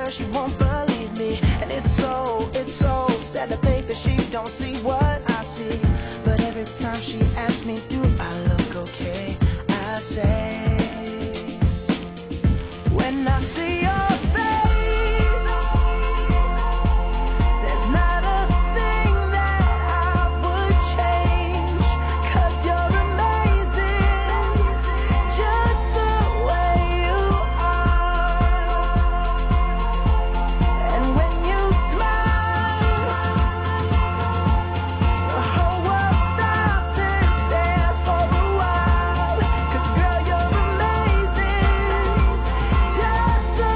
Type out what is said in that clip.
her, she won't believe me. And it's so sad to think that she don't see what